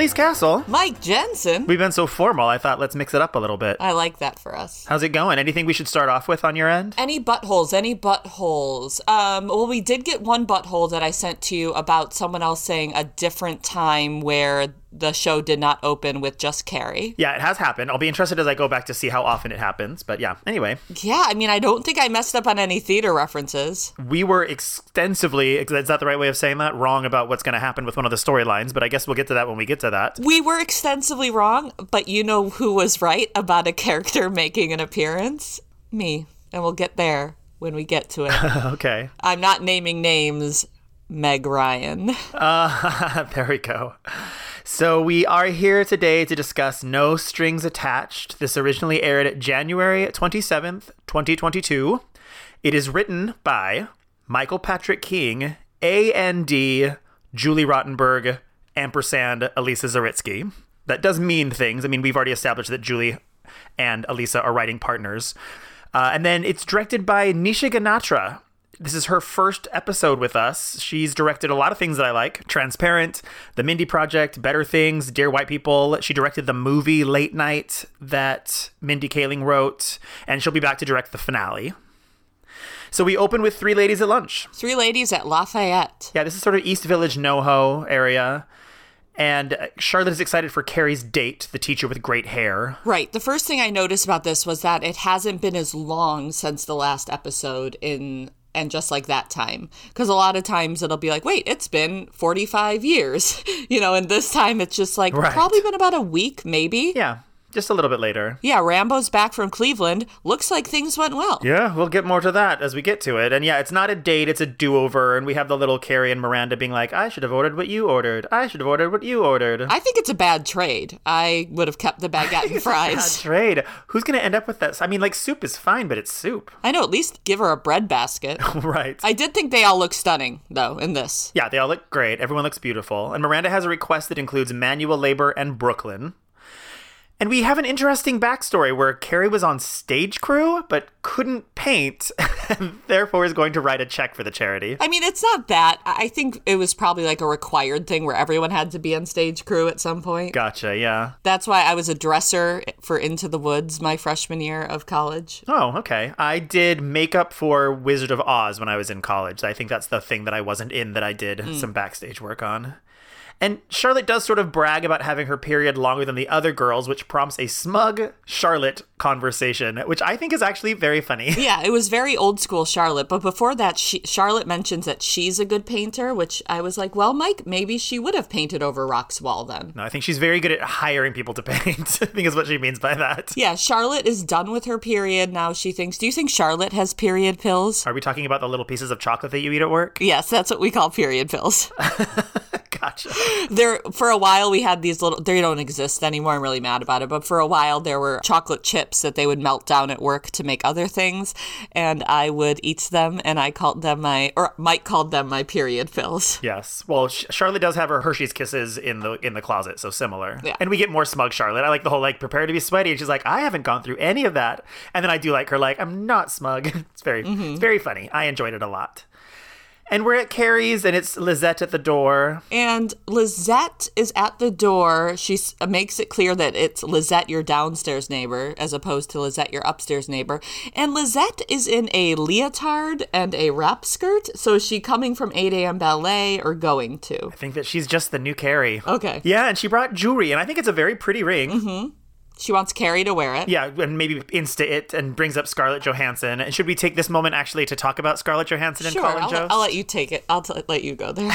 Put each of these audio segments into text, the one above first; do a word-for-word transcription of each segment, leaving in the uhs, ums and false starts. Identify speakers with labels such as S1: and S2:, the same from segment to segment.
S1: Elise Castle.
S2: Mike Jensen.
S1: We've been so formal, I thought let's mix it up a little bit.
S2: I like that for us.
S1: How's it going? Anything we should start off with on your end?
S2: Any buttholes, any buttholes. Um, well, we did get one butthole that I sent to you about someone else saying a different time where the show did not open with just Carrie.
S1: Yeah, it has happened. I'll be interested as I go back to see how often it happens. But yeah, anyway.
S2: Yeah, I mean, I don't think I messed up on any theater references.
S1: We were extensively, is that the right way of saying that? Wrong about what's going to happen with one of the storylines, but I guess we'll get to that when we get to that.
S2: We were extensively wrong, but you know who was right about a character making an appearance? Me. And we'll get there when we get to it.
S1: Okay.
S2: I'm not naming names. Meg Ryan.
S1: Uh, there we go. So we are here today to discuss No Strings Attached. This originally aired January twenty-seventh, twenty twenty-two. It is written by Michael Patrick King, A N D, Julie Rottenberg, ampersand Elisa Zaritsky. That does mean things. I mean, we've already established that Julie and Elisa are writing partners. Uh, and then it's directed by Nisha Ganatra. This is her first episode with us. She's directed a lot of things that I like. Transparent, The Mindy Project, Better Things, Dear White People. She directed the movie Late Night that Mindy Kaling wrote, and she'll be back to direct the finale. So we open with Three Ladies at Lunch.
S2: Three Ladies at Lafayette.
S1: Yeah, this is sort of East Village, NoHo area. And Charlotte is excited for Carrie's date, the teacher with great hair.
S2: Right. The first thing I noticed about this was that it hasn't been as long since the last episode in... And just like that time, because a lot of times it'll be like, wait, it's been forty-five years, you know, and this time it's just like
S1: right.
S2: Probably been about a week, maybe.
S1: Yeah. Just a little bit later.
S2: Yeah, Rambo's back from Cleveland. Looks like things went well.
S1: Yeah, we'll get more to that as we get to it. And yeah, it's not a date, it's a do-over. And we have the little Carrie and Miranda being like, I should have ordered what you ordered. I should have ordered what you ordered.
S2: I think it's a bad trade. I would have kept the baguette and fries.
S1: Bad trade. Who's going to end up with that? I mean, like, soup is fine, but it's soup.
S2: I know, at least give her a bread basket.
S1: Right.
S2: I did think they all look stunning, though, in this.
S1: Yeah, they all look great. Everyone looks beautiful. And Miranda has a request that includes manual labor and Brooklyn. And we have an interesting backstory where Carrie was on stage crew, but couldn't paint, and therefore is going to write a check for the charity.
S2: I mean, it's not that. I think it was probably like a required thing where everyone had to be on stage crew at some point.
S1: Gotcha, yeah.
S2: That's why I was a dresser for Into the Woods my freshman year of college.
S1: Oh, okay. I did makeup for Wizard of Oz when I was in college. I think that's the thing that I wasn't in that I did mm. some backstage work on. And Charlotte does sort of brag about having her period longer than the other girls, which prompts a smug Charlotte conversation, which I think is actually very funny.
S2: Yeah, it was very old school Charlotte. But before that, she, Charlotte mentions that she's a good painter, which I was like, well, Mike, maybe she would have painted over Rock's wall then.
S1: No, I think she's very good at hiring people to paint, I think is what she means by that.
S2: Yeah, Charlotte is done with her period now, she thinks. Do you think Charlotte has period pills?
S1: Are we talking about the little pieces of chocolate that you eat at work?
S2: Yes, that's what we call period pills.
S1: Gotcha.
S2: There, for a while, we had these little, they don't exist anymore. I'm really mad about it. But for a while, there were chocolate chips that they would melt down at work to make other things. And I would eat them, and I called them my, or Mike called them my period pills.
S1: Yes. Well, Sh- Charlotte does have her Hershey's Kisses in the in the closet, so similar.
S2: Yeah.
S1: And we get more smug Charlotte. I like the whole, like, prepare to be sweaty. And she's like, I haven't gone through any of that. And then I do like her, like, I'm not smug. It's very, mm-hmm. it's very funny. I enjoyed it a lot. And we're at Carrie's, and it's Lizette at the door.
S2: And Lizette is at the door. She s- makes it clear that it's Lizette, your downstairs neighbor, as opposed to Lizette, your upstairs neighbor. And Lizette is in a leotard and a wrap skirt. So is she coming from eight a.m. ballet or going to?
S1: I think that she's just the new Carrie.
S2: Okay.
S1: Yeah, and she brought jewelry, and I think it's a very pretty ring.
S2: Mm-hmm. She wants Carrie to wear it.
S1: Yeah, and maybe Insta it and brings up Scarlett Johansson. And should we take this moment actually to talk about Scarlett Johansson and
S2: sure,
S1: Colin
S2: I'll,
S1: Jost?
S2: I'll let you take it. I'll t- let you go there.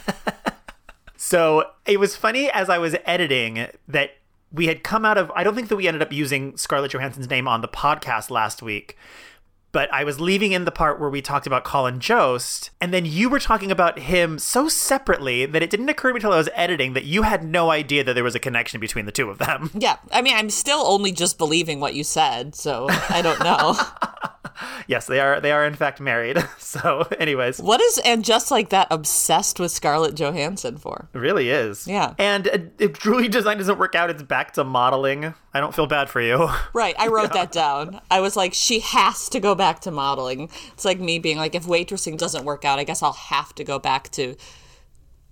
S1: So it was funny as I was editing that we had come out of, I don't think that we ended up using Scarlett Johansson's name on the podcast last week, but I was leaving in the part where we talked about Colin Jost, and then you were talking about him so separately that it didn't occur to me until I was editing that you had no idea that there was a connection between the two of them.
S2: Yeah, I mean, I'm still only just believing what you said, so I don't know.
S1: Yes, they are they are in fact married. So anyways.
S2: What is And Just Like That obsessed with Scarlett Johansson for?
S1: It really is.
S2: Yeah.
S1: And uh, if jewelry design doesn't work out, it's back to modeling. I don't feel bad for you.
S2: Right. I wrote yeah. that down. I was like, she has to go back to modeling. It's like me being like, if waitressing doesn't work out, I guess I'll have to go back to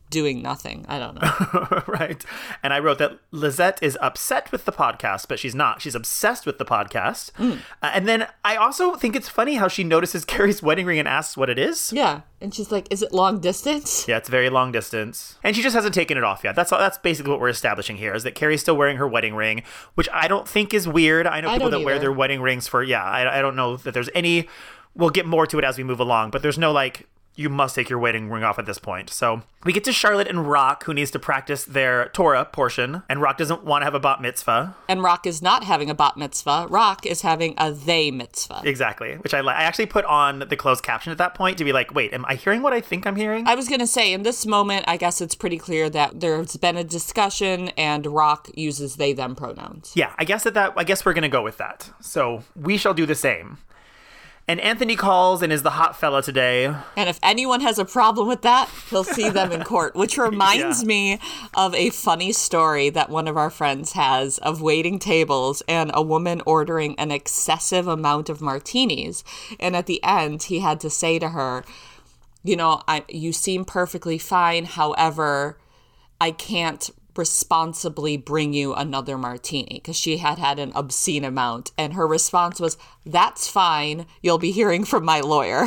S2: doing nothing. I don't know.
S1: Right. And I wrote that Lizette is upset with the podcast, but she's not. She's obsessed with the podcast. Mm. Uh, and then I also think it's funny how she notices Carrie's wedding ring and asks what it is.
S2: Yeah. And she's like, is it long distance?
S1: Yeah, it's very long distance. And she just hasn't taken it off yet. That's all, that's basically what we're establishing here, is that Carrie's still wearing her wedding ring, which I don't think is weird. I know people that either. wear their wedding rings for, yeah, I, I don't know that there's any, we'll get more to it as we move along, but there's no like, you must take your wedding ring off at this point. So we get to Charlotte and Rock, who needs to practice their Torah portion, and Rock doesn't want to have a bat mitzvah.
S2: And Rock is not having a bat mitzvah. Rock is having a they mitzvah.
S1: Exactly, which I like. I actually put on the closed caption at that point to be like, wait, am I hearing what I think I'm hearing?
S2: I was going to say, in this moment, I guess it's pretty clear that there's been a discussion and Rock uses they, them pronouns.
S1: Yeah, I guess that, that I guess we're going to go with that. So we shall do the same. And Anthony calls and is the hot fella today.
S2: And if anyone has a problem with that, he'll see them in court, which reminds yeah. me of a funny story that one of our friends has of waiting tables and a woman ordering an excessive amount of martinis. And at the end, he had to say to her, you know, I, you seem perfectly fine. However, I can't responsibly bring you another martini, because she had had an obscene amount. And her response was, that's fine. You'll be hearing from my lawyer.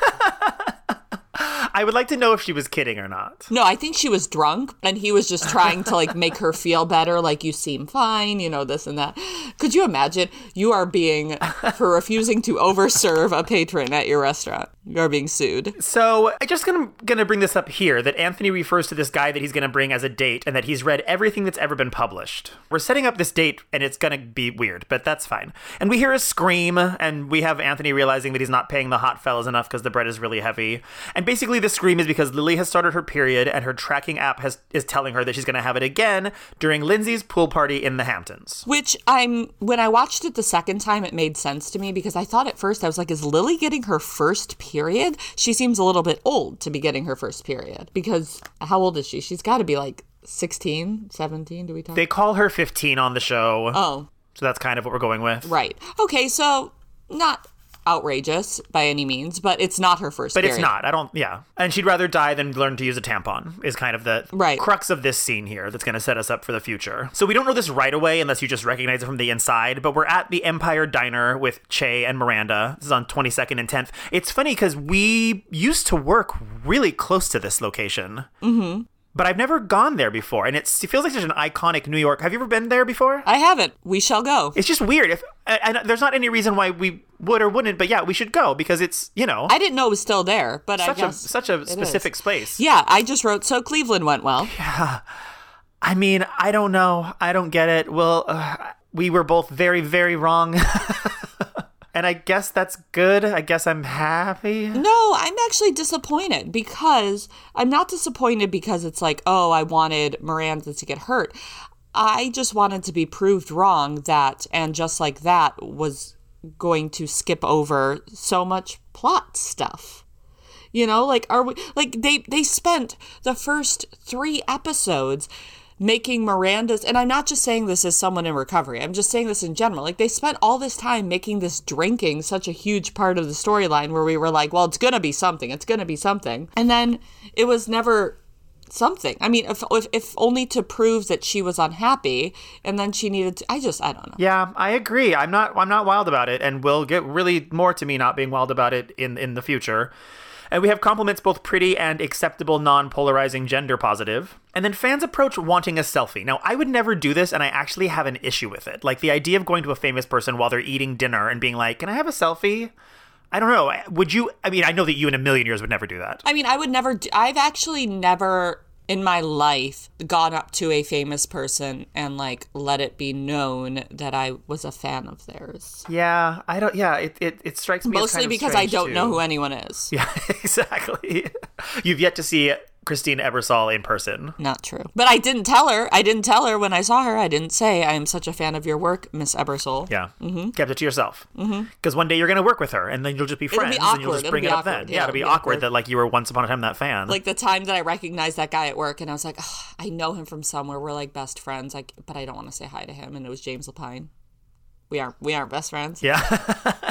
S1: I would like to know if she was kidding or not.
S2: No, I think she was drunk, and he was just trying to like make her feel better, like, you seem fine, you know, this and that. Could you imagine? You are being, for refusing to overserve a patron at your restaurant, you're being sued.
S1: So I'm just gonna gonna bring this up here, that Anthony refers to this guy that he's gonna bring as a date, and that he's read everything that's ever been published. We're setting up this date, and it's gonna be weird, but that's fine. And we hear a scream, and we have Anthony realizing that he's not paying the hot fellas enough because the bread is really heavy. And basically the scream is because Lily has started her period, and her tracking app has is telling her that she's gonna have it again during Lindsay's pool party in the Hamptons.
S2: Which I'm, when I watched it the second time, it made sense to me, because I thought at first, I was like, is Lily getting her first period? She seems a little bit old to be getting her first period, because how old is she? She's got to be like sixteen, seventeen, do we talk?
S1: They call her fifteen on the show.
S2: Oh.
S1: So that's kind of what we're going with.
S2: Right. Okay, so not outrageous by any means, but it's not her first
S1: But
S2: period.
S1: It's not. I don't, yeah. And she'd rather die than learn to use a tampon is kind of the
S2: right.
S1: crux of this scene here that's going to set us up for the future. So we don't know this right away unless you just recognize it from the inside, but we're at the Empire Diner with Che and Miranda. This is on twenty-second and tenth. It's funny because we used to work really close to this location.
S2: Mm-hmm.
S1: But I've never gone there before, and it's, it feels like such an iconic New York. Have you ever been there before?
S2: I haven't. We shall go.
S1: It's just weird. If and there's not any reason why we would or wouldn't, but yeah, we should go because it's, you know.
S2: I didn't know it was still there, but
S1: such
S2: I guess
S1: a, such a specific
S2: is.
S1: space.
S2: Yeah, I just wrote, so Cleveland went well.
S1: Yeah. I mean, I don't know. I don't get it. Well, uh, we were both very, very wrong. And I guess that's good. I guess I'm happy.
S2: No, I'm actually disappointed, because I'm not disappointed because it's like, oh, I wanted Miranda to get hurt. I just wanted to be proved wrong that, and just like that, was going to skip over so much plot stuff. You know, like, are we, like, they, they spent the first three episodes making Miranda's, and I'm not just saying this as someone in recovery, I'm just saying this in general, like, they spent all this time making this drinking such a huge part of the storyline, where we were like, well, it's gonna be something, it's gonna be something, and then it was never something. I mean, if, if if only to prove that she was unhappy, and then she needed to, I just, I don't know.
S1: Yeah, I agree. I'm not I'm not wild about it, and we'll get really more to me not being wild about it in, in the future. And we have compliments both pretty and acceptable, non-polarizing, gender positive. And then fans approach wanting a selfie. Now, I would never do this, and I actually have an issue with it. Like, the idea of going to a famous person while they're eating dinner and being like, can I have a selfie? I don't know. Would you? I mean, I know that you in a million years would never do that.
S2: I mean, I would never do, I've actually never in my life gone up to a famous person and like let it be known that I was a fan of theirs.
S1: Yeah, I don't. Yeah, it it, it strikes me
S2: mostly
S1: as kind of
S2: because I don't
S1: too.
S2: know who anyone is.
S1: Yeah, exactly. You've yet to see Christine Ebersol in person.
S2: Not true. But I didn't tell her. I didn't tell her when I saw her. I didn't say, I am such a fan of your work, Miss Ebersol.
S1: Yeah.
S2: Mm-hmm.
S1: Kept it to yourself. Because
S2: mm-hmm.
S1: one day you're going to work with her, and then you'll just be friends,
S2: be
S1: and you'll just bring it up then. Yeah, yeah, it'll be, it'll be awkward, awkward that like you were once upon a time that fan.
S2: Like the time that I recognized that guy at work, and I was like, oh, I know him from somewhere. We're like best friends, like, but I don't want to say hi to him. And it was James Lapine. We aren't we aren't best friends.
S1: Yeah.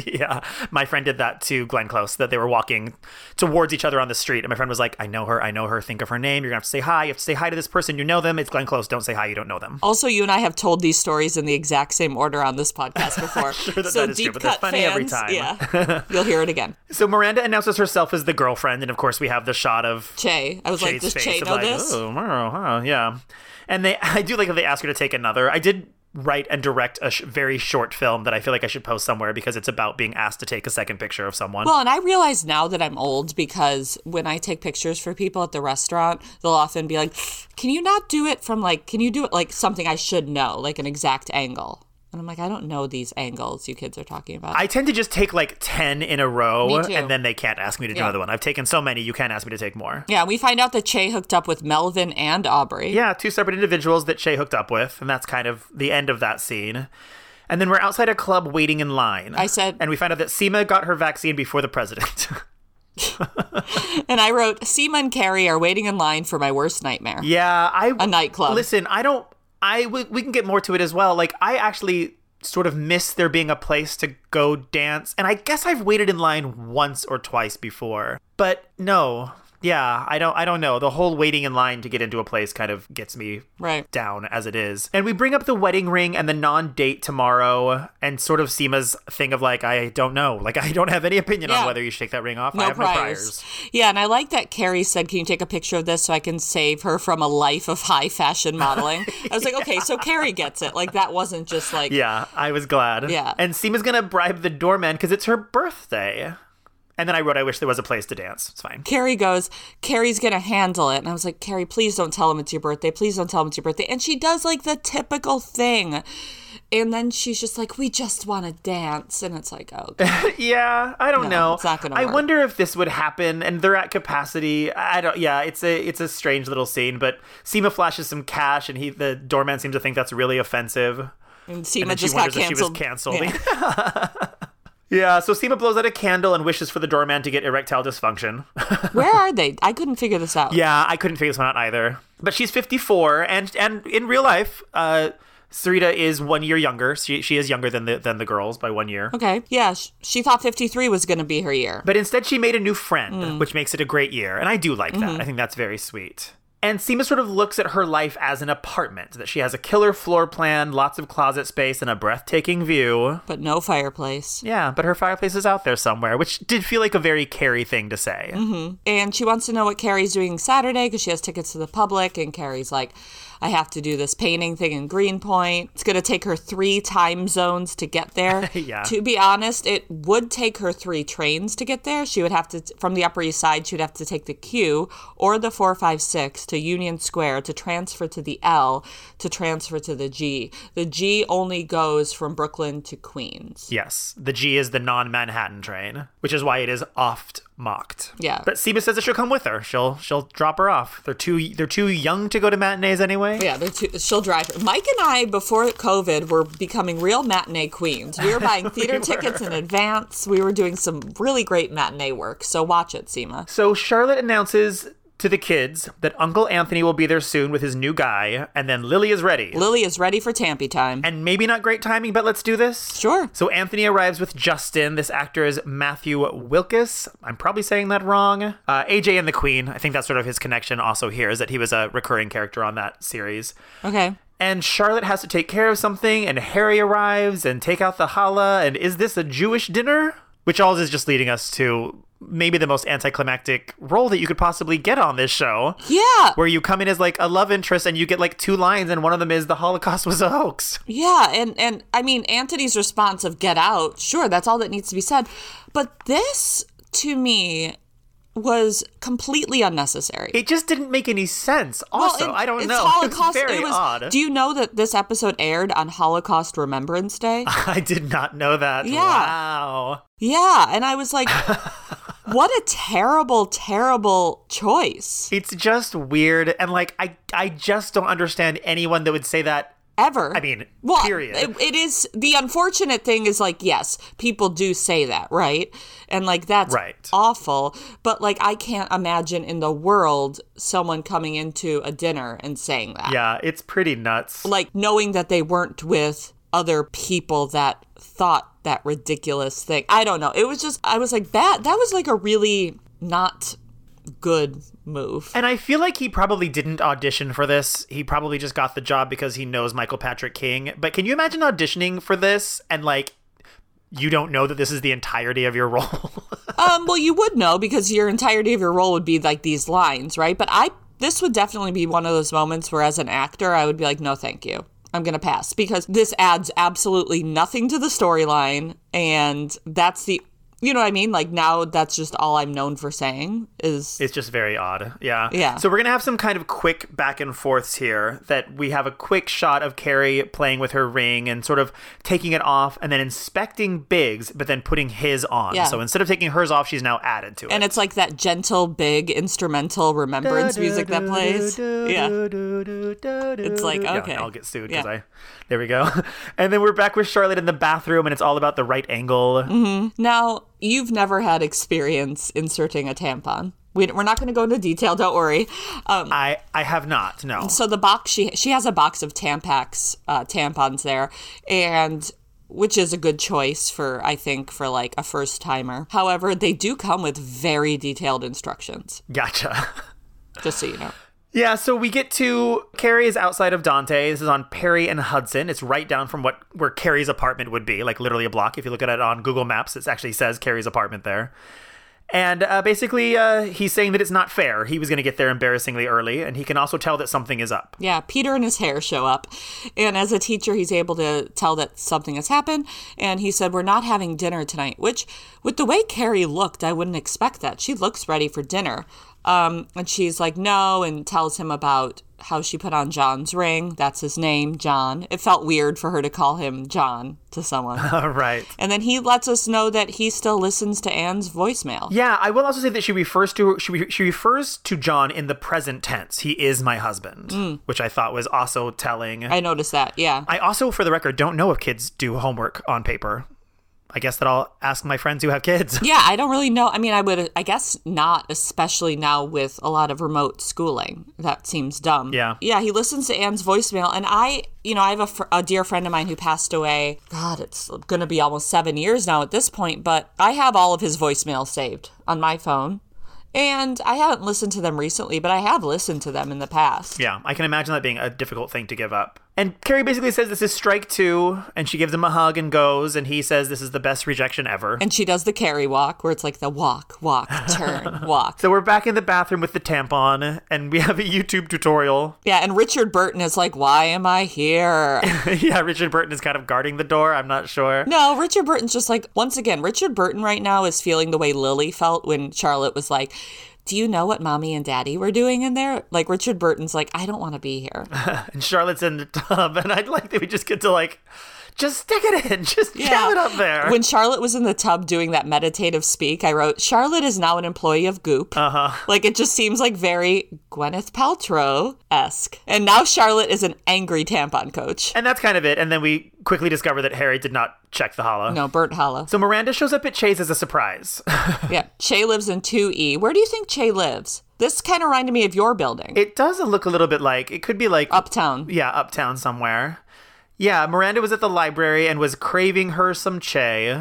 S1: Yeah. My friend did that to Glenn Close, that they were walking towards each other on the street. And my friend was like, I know her. I know her. Think of her name. You're going to have to say hi. You have to say hi to this person. You know them. It's Glenn Close. Don't say hi. You don't know them.
S2: Also, you and I have told these stories in the exact same order on this podcast before.
S1: Sure that
S2: so
S1: that is
S2: deep
S1: true, but they're
S2: cut
S1: funny
S2: fans,
S1: every time.
S2: Yeah, you'll hear it again.
S1: So Miranda announces herself as the girlfriend. And of course, we have the shot of
S2: Che. I was like,
S1: Che's
S2: does
S1: face
S2: Che
S1: of
S2: know
S1: like,
S2: this?
S1: Oh, oh, oh, yeah. And they, I do like that they ask her to take another. I did write and direct a sh- very short film that I feel like I should post somewhere because it's about being asked to take a second picture of someone.
S2: Well, and I realize now that I'm old because when I take pictures for people at the restaurant, they'll often be like, can you not do it from like, can you do it like something I should know, like an exact angle? And I'm like, I don't know these angles you kids are talking about.
S1: I tend to just take like ten in a row,
S2: Me too.
S1: and then they can't ask me to do
S2: Yeah.
S1: another one. I've taken so many, you can't ask me to take more.
S2: Yeah, we find out that Che hooked up with Melvin and Aubrey.
S1: Yeah, two separate individuals that Che hooked up with, and that's kind of the end of that scene. And then we're outside a club waiting in line.
S2: I said-
S1: And we find out that Seema got her vaccine before the president.
S2: And I wrote, Seema and Carrie are waiting in line for my worst nightmare.
S1: Yeah, I...
S2: A nightclub.
S1: Listen, I don't... I we, we can get more to it as well. Like, I actually sort of miss there being a place to go dance. And I guess I've waited in line once or twice before. But no... Yeah, I don't I don't know. The whole waiting in line to get into a place kind of gets me
S2: Right.
S1: down as it is. And we bring up the wedding ring and the non-date tomorrow and sort of Seema's thing of like, I don't know. Like, I don't have any opinion
S2: Yeah.
S1: on whether you should take that ring off. I
S2: No
S1: have
S2: priors.
S1: no priors.
S2: Yeah, and I like that Carrie said, can you take a picture of this so I can save her from a life of high fashion modeling? I was like, okay, so Carrie gets it. Like, that wasn't just like...
S1: Yeah, I was glad.
S2: Yeah.
S1: And Seema's going to bribe the doorman because it's her birthday. And then I wrote, I wish there was a place to dance. It's fine.
S2: Carrie goes, Carrie's going to handle it. And I was like, Carrie, please don't tell him it's your birthday. Please don't tell him it's your birthday. And she does like the typical thing. And then she's just like, we just want to dance. And it's like, oh, God.
S1: Yeah, I don't
S2: No,
S1: know.
S2: it's not gonna
S1: I
S2: work.
S1: wonder if this would happen and they're at capacity. I don't yeah, it's a it's a strange little scene, but Seema flashes some cash and he the doorman seems to think that's really offensive.
S2: And Seema
S1: And then she
S2: just got
S1: wonders if she was
S2: canceled.
S1: canceled.
S2: Yeah.
S1: Yeah, so Seema blows out a candle and wishes for the doorman to get erectile dysfunction.
S2: Where are they? I couldn't figure this out.
S1: Yeah, I couldn't figure this one out either. But she's fifty-four, and and in real life, uh, Sarita is one year younger. She she is younger than the than the girls by one year.
S2: Okay. Yeah, sh- she thought fifty-three was going to be her year.
S1: But instead, she made a new friend,
S2: Mm.
S1: which makes it a great year, and I do like
S2: Mm-hmm.
S1: that. I think that's very sweet. And Seema sort of looks at her life as an apartment, that she has a killer floor plan, lots of closet space, and a breathtaking view.
S2: But no fireplace.
S1: Yeah, but her fireplace is out there somewhere, which did feel like a very Carrie thing to say.
S2: Mm-hmm. And she wants to know what Carrie's doing Saturday because she has tickets to the public. And Carrie's like, I have to do this painting thing in Greenpoint. It's going to take her three time zones to get there.
S1: Yeah.
S2: To be honest, it would take her three trains to get there. She would have to, from the Upper East Side, she would have to take the Q or the four five six to Union Square to transfer to the L to transfer to the G. The G only goes from Brooklyn to Queens.
S1: Yes, the G is the non-Manhattan train, which is why it is oft mocked.
S2: Yeah.
S1: But Seema says that she'll come with her. She'll she'll drop her off. They're too they're too young to go to matinees anyway.
S2: Yeah, they're too, she'll drive her. Mike and I, before COVID, were becoming real matinee queens. We were buying theater tickets in advance. We were doing some really great matinee work. So watch it, Seema.
S1: So Charlotte announces to the kids that Uncle Anthony will be there soon with his new guy, and then Lily is ready.
S2: Lily is ready for Tampy time.
S1: And maybe not great timing, but let's do this.
S2: Sure.
S1: So Anthony arrives with Justin. This actor is Matthew Wilkes. I'm probably saying that wrong. Uh, A J and the Queen. I think that's sort of his connection also here, is that he was a recurring character on that series.
S2: Okay.
S1: And Charlotte has to take care of something, and Harry arrives and take out the challah, and is this a Jewish dinner? Which all is just leading us to maybe the most anticlimactic role that you could possibly get on this show.
S2: Yeah.
S1: Where you come in as like a love interest and you get like two lines, and one of them is the Holocaust was a hoax.
S2: Yeah, and, and I mean, Anthony's response of get out, sure, that's all that needs to be said. But this, to me, was completely unnecessary.
S1: It just didn't make any sense. Also,
S2: Well, it-
S1: I don't
S2: it's
S1: know.
S2: Holocaust,
S1: It's very
S2: it was,
S1: odd.
S2: Do you know that this episode aired on Holocaust Remembrance Day?
S1: I did not know that.
S2: Yeah.
S1: Wow.
S2: Yeah, and I was like, what a terrible, terrible choice.
S1: It's just weird, and like I I just don't understand anyone that would say that.
S2: Ever.
S1: I mean,
S2: well,
S1: period.
S2: It, it is, the unfortunate thing is like, yes, people do say that, right? And like, that's
S1: Right.
S2: awful. But like, I can't imagine in the world someone coming into a dinner and saying that.
S1: Yeah, it's pretty nuts.
S2: Like, knowing that they weren't with other people that thought that ridiculous thing. I don't know. It was just, I was like, that, that was like a really not good move.
S1: And I feel like he probably didn't audition for this. He probably just got the job because he knows Michael Patrick King. But can you imagine auditioning for this and like, you don't know that this is the entirety of your role?
S2: um, well, you would know because your entirety of your role would be like these lines, right? But I, this would definitely be one of those moments where as an actor, I would be like, no, thank you. I'm going to pass because this adds absolutely nothing to the storyline. And that's the, you know what I mean? Like now that's just all I'm known for saying is...
S1: It's just very odd. Yeah.
S2: Yeah.
S1: So we're going to have some kind of quick back and forths here that we have a quick shot of Carrie playing with her ring and sort of taking it off and then inspecting Big's, but then putting his on.
S2: Yeah.
S1: So instead of taking hers off, she's now added to it.
S2: And it's like that gentle, big instrumental remembrance music that plays. Yeah. It's like, okay.
S1: Yeah, I'll get sued
S2: Yeah.
S1: because I... There we go. And then we're back with Charlotte in the bathroom and it's all about the right angle.
S2: Mm-hmm. Now, you've never had experience inserting a tampon. We, we're not going to go into detail, don't worry. Um,
S1: I, I have not, no.
S2: so the box, she she has a box of Tampax uh, tampons there, and which is a good choice for, I think, for like a first timer. However, they do come with very detailed instructions,
S1: Gotcha.
S2: just so you know.
S1: Yeah, so we get to Carrie is outside of Dante. This is on Perry and Hudson. It's right down from what where Carrie's apartment would be, like literally a block. If you look at it on Google Maps, it actually says Carrie's apartment there. And uh, basically, uh, he's saying that it's not fair. He was going to get there embarrassingly early, and he can also tell that something is up.
S2: Yeah, Peter and his hair show up. And as a teacher, he's able to tell that something has happened. And he said, we're not having dinner tonight, which with the way Carrie looked, I wouldn't expect that. She looks ready for dinner. Um, and she's like, no, and tells him about how she put on John's ring. That's his name, John. It felt weird for her to call him John to someone.
S1: Right.
S2: And then he lets us know that he still listens to Anne's voicemail.
S1: Yeah, I will also say that she refers to she, she refers to John in the present tense. He is my husband, mm. which I thought was also telling.
S2: I noticed that, yeah.
S1: I also, for the record, don't know if kids do homework on paper. I guess that I'll ask my friends who have kids.
S2: Yeah, I don't really know. I mean, I would, I guess not, especially now with a lot of remote schooling. That seems dumb.
S1: Yeah.
S2: Yeah, he listens to Anne's voicemail. And I, you know, I have a, fr- a dear friend of mine who passed away. God, it's going to be almost seven years now at this point. But I have all of his voicemails saved on my phone. And I haven't listened to them recently, but I have listened to them in the past.
S1: Yeah, I can imagine that being a difficult thing to give up. And Carrie basically says this is strike two, and she gives him a hug and goes, and he says this is the best rejection ever.
S2: And she does the Carrie walk, where it's like the walk, walk, turn, walk.
S1: So we're back in the bathroom with the tampon, and we have a YouTube tutorial.
S2: Yeah, and Richard Burton is like, why am I here?
S1: Yeah, Richard Burton is kind of guarding the door, I'm not sure.
S2: No, Richard Burton's just like, once again, Richard Burton right now is feeling the way Lily felt when Charlotte was like, do you know what mommy and daddy were doing in there? Like, Richard Burton's like, I don't want to be here.
S1: And Charlotte's in the tub, and I'd like that we just get to, like, just stick it in. Just
S2: Yeah.
S1: jam it up there.
S2: When Charlotte was in the tub doing that meditative speak, I wrote, Charlotte is now an employee of Goop.
S1: Uh-huh.
S2: Like, it just seems like very Gwyneth Paltrow-esque. And now Charlotte is an angry tampon coach.
S1: And that's kind of it. And then we quickly discover that Harry did not check the hollow.
S2: No, burnt hollow.
S1: So Miranda shows up at Che's as a surprise.
S2: Yeah, Che lives in two E. Where do you think Che lives? This kind of reminded me of your building.
S1: It does look a little bit like, it could be like...
S2: Uptown.
S1: Yeah, uptown somewhere. Yeah, Miranda was at the library and was craving her some Che.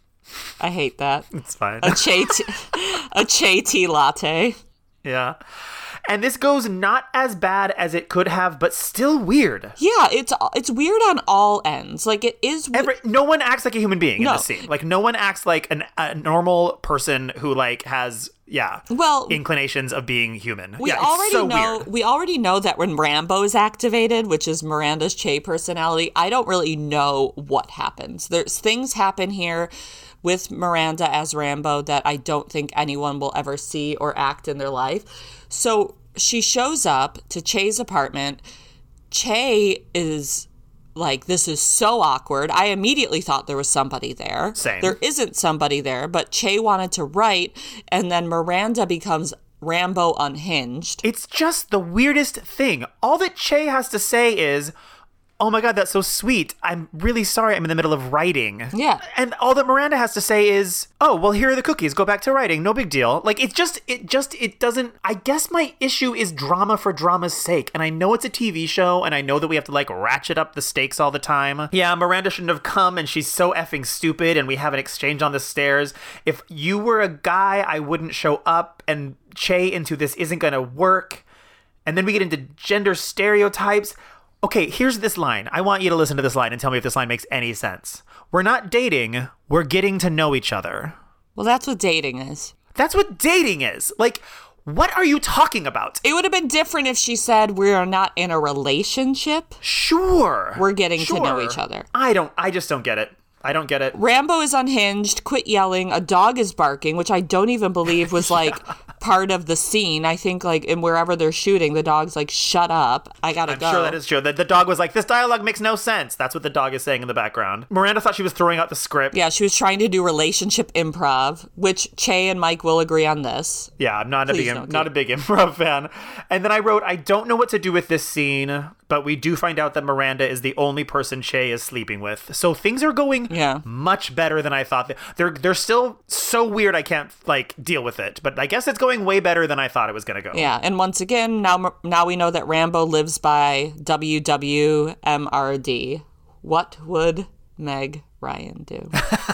S2: I hate that.
S1: It's fine.
S2: A Che, t- a Che tea latte.
S1: Yeah. And this goes not as bad as it could have, but still weird.
S2: Yeah, it's it's weird on all ends. Like, it is... We-
S1: Every, no one acts like a human being
S2: No.
S1: in this scene. Like, no one acts like an, a normal person who, like, has, yeah,
S2: well,
S1: inclinations of being human.
S2: we
S1: yeah, it's
S2: already
S1: so
S2: know
S1: weird.
S2: we already know that when Rambo is activated, which is Miranda's Che personality, I don't really know what happens. There's things happen here with Miranda as Rambo that I don't think anyone will ever see or act in their life. So she shows up to Che's apartment. Che is like, this is so awkward. I immediately thought there was somebody there.
S1: Same.
S2: There isn't somebody there, but Che wanted to write, and then Miranda becomes Rambo unhinged.
S1: It's just the weirdest thing. All that Che has to say is, oh my God, that's so sweet. I'm really sorry I'm in the middle of writing.
S2: Yeah.
S1: And all that Miranda has to say is, oh, well, here are the cookies. Go back to writing. No big deal. Like, it's just, it just, it doesn't, I guess my issue is drama for drama's sake. And I know it's a T V show, and I know that we have to, like, ratchet up the stakes all the time. Yeah, Miranda shouldn't have come, and she's so effing stupid, and we have an exchange on the stairs. If you were a guy, I wouldn't show up, and Che into this isn't gonna work. And then we get into gender stereotypes. Okay, here's this line. I want you to listen to this line and tell me if this line makes any sense. We're not dating, we're getting to know each other.
S2: Well, that's what dating is.
S1: That's what dating is. Like, what are you talking about?
S2: It would have been different if she said we are not in a relationship.
S1: Sure.
S2: We're getting
S1: sure.
S2: to know each other.
S1: I don't, I just don't get it. I don't get it.
S2: Rambo is unhinged, quit yelling, a dog is barking, which I don't even believe was like yeah. part of the scene. I think like in wherever they're shooting, the dog's like, shut up, I gotta
S1: I'm
S2: go.
S1: I'm sure that is true. The, the dog was like, this dialogue makes no sense. That's what the dog is saying in the background. Miranda thought she was throwing out the script.
S2: Yeah, she was trying to do relationship improv, which Che and Mike will agree on this.
S1: Yeah, I'm not, a big,
S2: don't
S1: not a big improv fan. And then I wrote, I don't know what to do with this scene, but we do find out that Miranda is the only person Che is sleeping with. So things are going
S2: yeah.
S1: much better than I thought. They're they're still so weird I can't like deal with it. But I guess it's going way better than I thought it was going to go.
S2: Yeah, and once again, now now we know that Rambo lives by W W M R D. What would Meg Ryan do?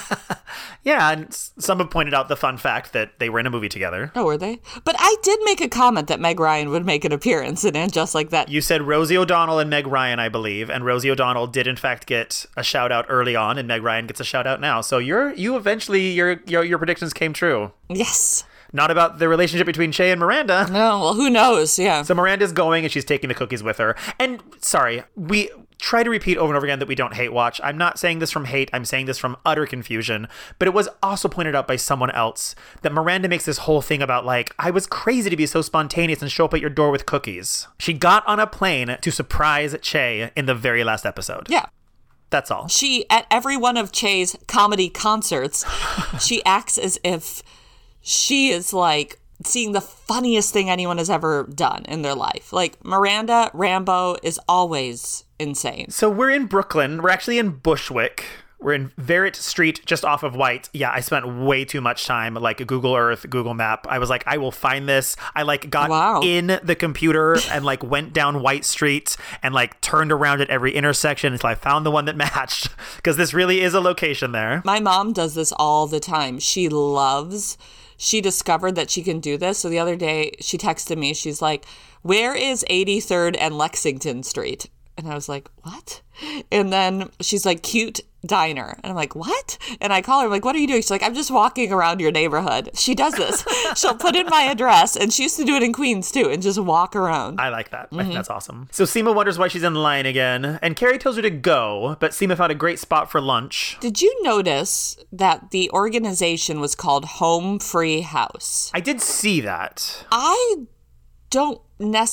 S1: Yeah, and some have pointed out the fun fact that they were in a movie together.
S2: Oh, were they? But I did make a comment that Meg Ryan would make an appearance in it, just like that.
S1: You said Rosie O'Donnell and Meg Ryan, I believe, and Rosie O'Donnell did in fact get a shout out early on, and Meg Ryan gets a shout out now. So you're you eventually your your, your predictions came true.
S2: Yes.
S1: Not about the relationship between Che and Miranda.
S2: No, well, who knows? Yeah.
S1: So Miranda's going and she's taking the cookies with her. And sorry, we try to repeat over and over again that we don't hate watch. I'm not saying this from hate. I'm saying this from utter confusion. But it was also pointed out by someone else that Miranda makes this whole thing about like, I was crazy to be so spontaneous and show up at your door with cookies. She got on a plane to surprise Che in the very last episode.
S2: Yeah.
S1: That's all.
S2: She, at every one of Che's comedy concerts, she acts as if she is like seeing the funniest thing anyone has ever done in their life. Like Miranda Rambo is always insane.
S1: So we're in Brooklyn. We're actually in Bushwick. We're in Verrett Street, just off of White. Yeah, I spent way too much time, like Google Earth, Google Map. I was like, I will find this. I like got
S2: wow.
S1: in the computer and like went down White Street and like turned around at every intersection until I found the one that matched, because this really is a location there.
S2: My mom does this all the time. She loves, she discovered that she can do this. So the other day she texted me, she's like, where is eighty-third and Lexington Street? And I was like, what? And then she's like, cute diner. And I'm like, what? And I call her, I'm like, what are you doing? She's like, I'm just walking around your neighborhood. She does this. She'll put in my address, and she used to do it in Queens too, and just walk around.
S1: I like that. Mm-hmm. I think that's awesome. So Seema wonders why she's in line again, and Carrie tells her to go, but Seema found a great spot for lunch.
S2: Did you notice that the organization was called Home Free House?
S1: I did see that.
S2: I don't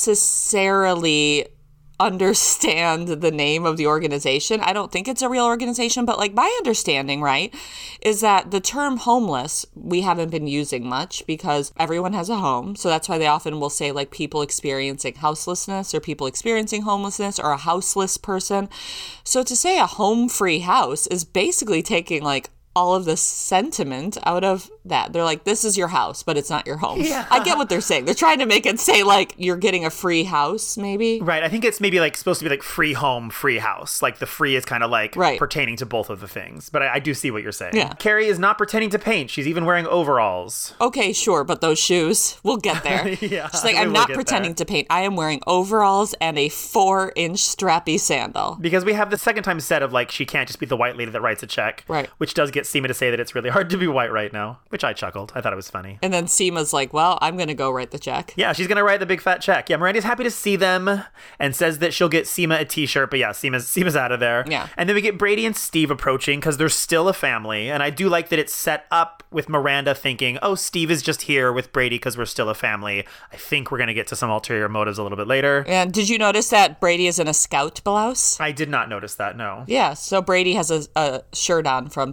S2: necessarily understand the name of the organization. I don't think it's a real organization, but like my understanding, right, is that the term homeless we haven't been using much because everyone has a home. So that's why they often will say like people experiencing houselessness or people experiencing homelessness or a houseless person. So to say a home free house is basically taking like all of the sentiment out of that. They're like, this is your house, but it's not your home. Yeah. I get what they're saying. They're trying to make it say like you're getting a free house, maybe.
S1: Right. I think it's maybe like supposed to be like free home, free house. Like the free is kind of like
S2: right.
S1: pertaining to both of the things. But I, I do see what you're saying.
S2: Yeah.
S1: Carrie is not pretending to paint. She's even wearing overalls.
S2: Okay, sure. But those shoes, we'll get there.
S1: Yeah.
S2: She's like, I'm not pretending there. to paint. I am wearing overalls and a four inch strappy sandal.
S1: Because we have the second time said of like, she can't just be the white lady that writes a check.
S2: Right.
S1: Which does get Seema to say that it's really hard to be white right now, which I chuckled. I thought it was funny.
S2: And then Seema's like, well, I'm going to go write the check.
S1: Yeah, she's going to write the big fat check. Yeah, Miranda's happy to see them and says that she'll get Seema a t-shirt. But yeah, Seema's, Seema's out of there.
S2: Yeah.
S1: And then we get Brady and Steve approaching because they're still a family. And I do like that it's set up with Miranda thinking, oh, Steve is just here with Brady because we're still a family. I think we're going to get to some ulterior motives a little bit later.
S2: And did you notice that Brady is in a scout blouse?
S1: I did not notice that, no.
S2: Yeah, so Brady has a, a shirt on from Steve's Bar.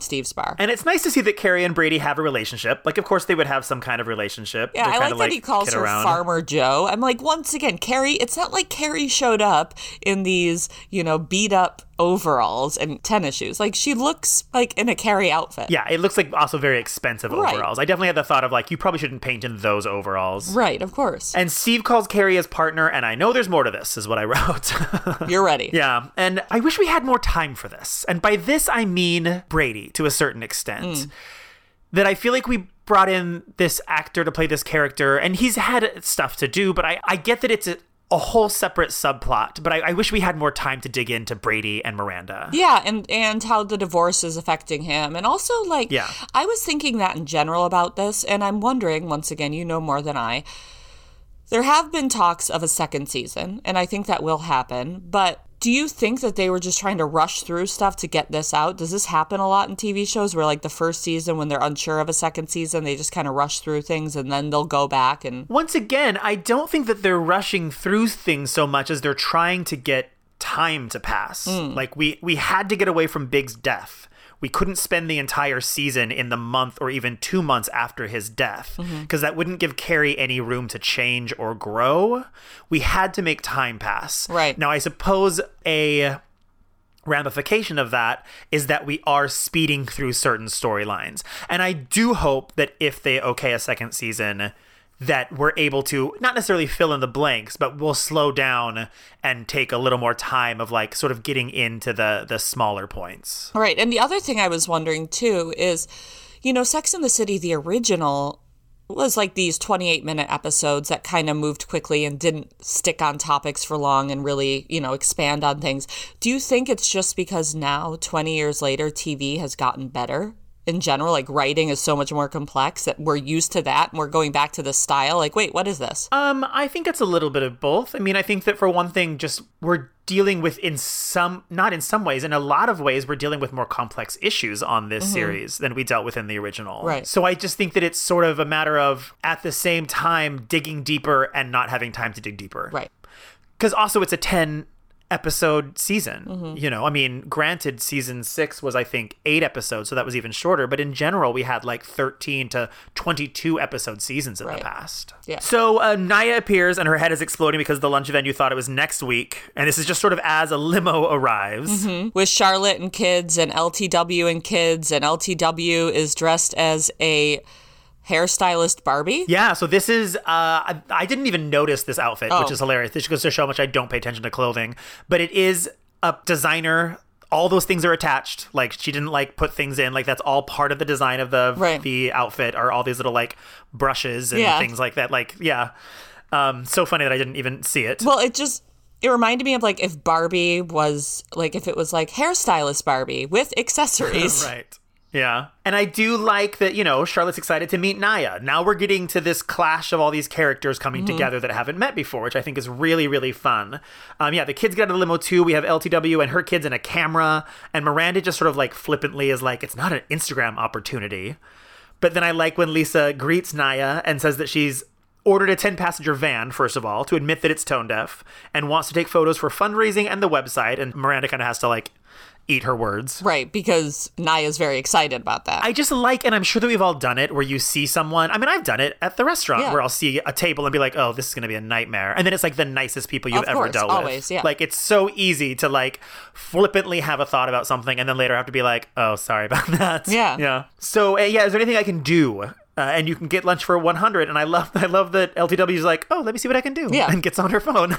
S2: far.
S1: And it's nice to see that Carrie and Brady have a relationship. Like, of course, they would have some kind of relationship.
S2: Yeah,
S1: They're
S2: I
S1: kind
S2: like
S1: of
S2: that he calls
S1: kid
S2: her
S1: around.
S2: Farmer Joe. I'm like, once again, Carrie, it's not like Carrie showed up in these, you know, beat up overalls and tennis shoes. Like, she looks like in a Carrie outfit.
S1: Yeah, it looks like also very expensive
S2: Right.
S1: overalls. I definitely had the thought of like, you probably shouldn't paint in those overalls.
S2: Right, of course.
S1: And Steve calls Carrie his partner, and I know there's more to this, is what I wrote.
S2: You're ready.
S1: Yeah, and I wish we had more time for this. And by this, I mean Brady, to a certain extent.
S2: Mm.
S1: That I feel like we brought in this actor to play this character, and he's had stuff to do, but I, I get that it's a, a whole separate subplot, but I, I wish we had more time to dig into Brady and Miranda.
S2: Yeah, and, and how the divorce is affecting him. And also, like,
S1: Yeah.
S2: I was thinking that in general about this, and I'm wondering, once again, you know more than I, there have been talks of a second season, and I think that will happen, but do you think that they were just trying to rush through stuff to get this out? Does this happen a lot in T V shows where, like, the first season, when they're unsure of a second season, they just kind of rush through things and then they'll go back and...
S1: Once again, I don't think that they're rushing through things so much as they're trying to get time to pass.
S2: Mm.
S1: Like, we, we had to get away from Big's death. We couldn't spend the entire season in the month or even two months after his death, because
S2: Mm-hmm.
S1: that wouldn't give Carrie any room to change or grow. We had to make time pass.
S2: Right.
S1: Now, I suppose a ramification of that is that we are speeding through certain storylines. And I do hope that if they okay a second season, that we're able to not necessarily fill in the blanks, but we'll slow down and take a little more time of like sort of getting into the the smaller points.
S2: Right. And the other thing I was wondering, too, is, you know, Sex and the City, the original, was like these twenty-eight minute episodes that kind of moved quickly and didn't stick on topics for long and really, you know, expand on things. Do you think it's just because now, twenty years later, T V has gotten better? In general, like writing is so much more complex that we're used to that and we're going back to this style. Like, wait, what is this?
S1: Um, I think it's a little bit of both. I mean, I think that for one thing, just we're dealing with in some, not in some ways, in a lot of ways, we're dealing with more complex issues on this mm-hmm. series than we dealt with in the original.
S2: Right.
S1: So I just think that it's sort of a matter of, at the same time, digging deeper and not having time to dig deeper.
S2: Right.
S1: Because also it's a ten episode season.
S2: Mm-hmm.
S1: You know, I mean, granted, season six was, I think, eight episodes, so that was even shorter. But in general, we had like thirteen to twenty-two episode seasons in
S2: right.
S1: the past.
S2: Yeah.
S1: So uh, Naya appears and her head is exploding because the lunch venue thought it was next week. And this is just sort of as a limo arrives.
S2: Mm-hmm. With Charlotte and kids and L T W and kids. And L T W is dressed as a hairstylist Barbie?
S1: Yeah, so this is, uh, I, I didn't even notice this outfit,
S2: oh.
S1: which is hilarious. This goes to show how much I don't pay attention to clothing. But it is a designer. All those things are attached. Like, she didn't, like, put things in. Like, that's all part of the design of the
S2: right.
S1: the outfit, are all these little, like, brushes and
S2: yeah.
S1: things like that. Like, yeah. Um, so funny that I didn't even see it.
S2: Well, it just... It reminded me of, like, if Barbie was, like, if it was, like, hairstylist Barbie with accessories.
S1: Right. Yeah. And I do like that, you know, Charlotte's excited to meet Naya. Now we're getting to this clash of all these characters coming mm-hmm. together that haven't met before, which I think is really, really fun. Um, yeah, the kids get out of the limo too. We have L T W and her kids and a camera. And Miranda just sort of like flippantly is like, it's not an Instagram opportunity. But then I like when Lisa greets Naya and says that she's ordered a ten passenger van, first of all, to admit that it's tone deaf and wants to take photos for fundraising and the website. And Miranda kind of has to like eat her words.
S2: Right, because Naya's very excited about that.
S1: I just like, and I'm sure that we've all done it, where you see someone, I mean, I've done it at the restaurant,
S2: yeah.
S1: where I'll see a table and be like, oh, this is going to be a nightmare. And then it's like the nicest people you've
S2: of
S1: ever
S2: course,
S1: dealt
S2: always,
S1: with.
S2: Yeah.
S1: Like, it's so easy to like flippantly have a thought about something and then later have to be like, oh, sorry about that.
S2: Yeah.
S1: Yeah. So, uh, yeah, is there anything I can do? Uh, and you can get lunch for one hundred. And I love, I love that L T W is like, oh, let me see what I can do.
S2: Yeah.
S1: And gets on her phone.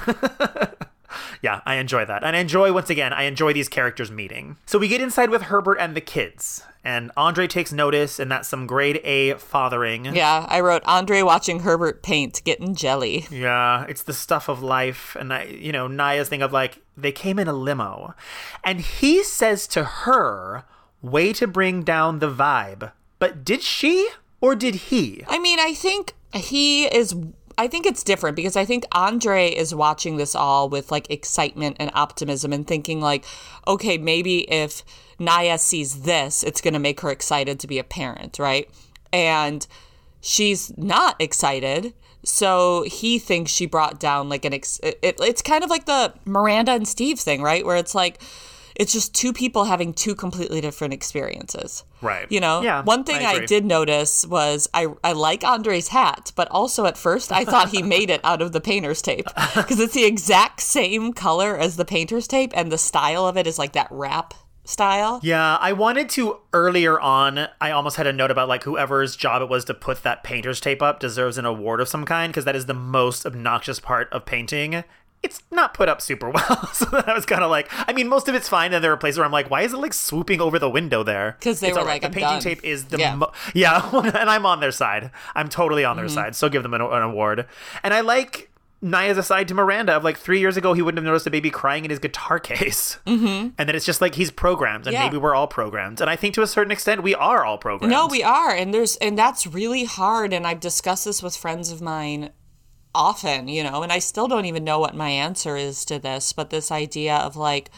S1: Yeah, I enjoy that. And I enjoy, once again, I enjoy these characters meeting. So we get inside with Herbert and the kids. And Andre takes notice, and that's some grade A fathering.
S2: Yeah, I wrote Andre watching Herbert paint, getting jelly.
S1: Yeah, it's the stuff of life. And, I, you know, Naya's thing of like, they came in a limo. And he says to her, way to bring down the vibe. But did she or did he?
S2: I mean, I think he is... I think it's different because I think Andre is watching this all with like excitement and optimism and thinking like, okay, maybe if Naya sees this, it's going to make her excited to be a parent, right? And she's not excited. So he thinks she brought down like an, ex- it, it's kind of like the Miranda and Steve thing, right? Where it's like, it's just two people having two completely different experiences.
S1: Right.
S2: You know,
S1: Yeah,
S2: one thing
S1: I
S2: I,
S1: agree.
S2: did notice was I, I like Andre's hat, but also at first I thought he made it out of the painter's tape because it's the exact same color as the painter's tape and the style of it is like that wrap style.
S1: Yeah, I wanted to earlier on, I almost had a note about like whoever's job it was to put that painter's tape up deserves an award of some kind because that is the most obnoxious part of painting. It's not put up super well. So I was kind of like, I mean, most of it's fine. And there are places where I'm like, why is it like swooping over the window there?
S2: Because they
S1: It's
S2: were
S1: all right.
S2: like,
S1: the
S2: I'm
S1: painting
S2: done.
S1: tape is the
S2: Yeah.
S1: mo- yeah, and I'm on their side. I'm totally on their
S2: Mm-hmm.
S1: side. So give them an, an award. And I like Naya's aside to Miranda of like three years ago, he wouldn't have noticed a baby crying in his guitar case. Mm-hmm. And then it's just like he's programmed and
S2: Yeah.
S1: maybe we're all programmed. And I think to a certain extent, we are all programmed.
S2: No, we are. And there's and that's really hard. And I've discussed this with friends of mine often, you know, and I still don't even know what my answer is to this, but this idea of like,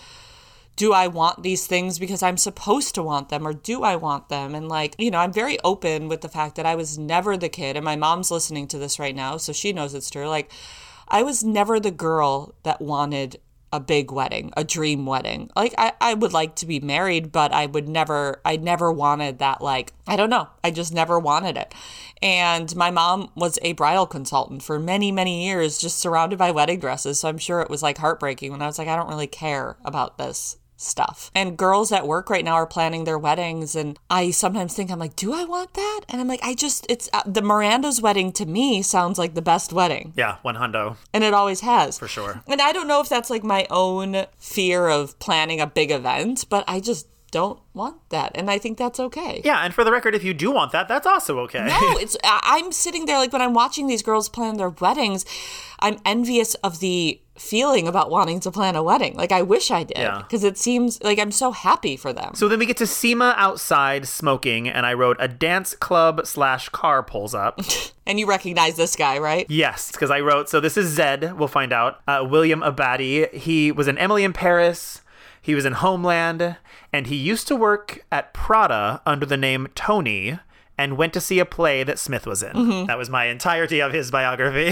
S2: do I want these things because I'm supposed to want them or do I want them? And like, you know, I'm very open with the fact that I was never the kid, and my mom's listening to this right now, so she knows it's true. Like, I was never the girl that wanted a big wedding, a dream wedding. Like, I, I would like to be married, but I would never, I never wanted that, like, I don't know. I just never wanted it. And my mom was a bridal consultant for many, many years, just surrounded by wedding dresses. So I'm sure it was like heartbreaking when I was like, I don't really care about this stuff. And girls at work right now are planning their weddings, and I sometimes think, I'm like, do I want that? And I'm like, I just, it's uh, the Miranda's wedding to me sounds like the best wedding,
S1: Yeah, one hundo.
S2: and it always has.
S1: For sure.
S2: And I don't know if that's like my own fear of planning a big event, but I just don't want that, and I think that's okay.
S1: Yeah, and for the record, if you do want that, that's also okay.
S2: No, it's I- I'm sitting there like when I'm watching these girls plan their weddings, I'm envious of the feeling about wanting to plan a wedding. Like, I wish I did,
S1: Yeah.
S2: because it seems like I'm so happy for them.
S1: So then we get to Seema outside smoking, and I wrote a dance club slash car pulls up.
S2: And you recognize this guy, right?
S1: Yes, because I wrote, so this is Zed, we'll find out. Uh, William Abadi. He was in Emily in Paris. He was in Homeland. And he used to work at Prada under the name Tony and went to see a play that Smith was in.
S2: Mm-hmm.
S1: That was my entirety of his biography.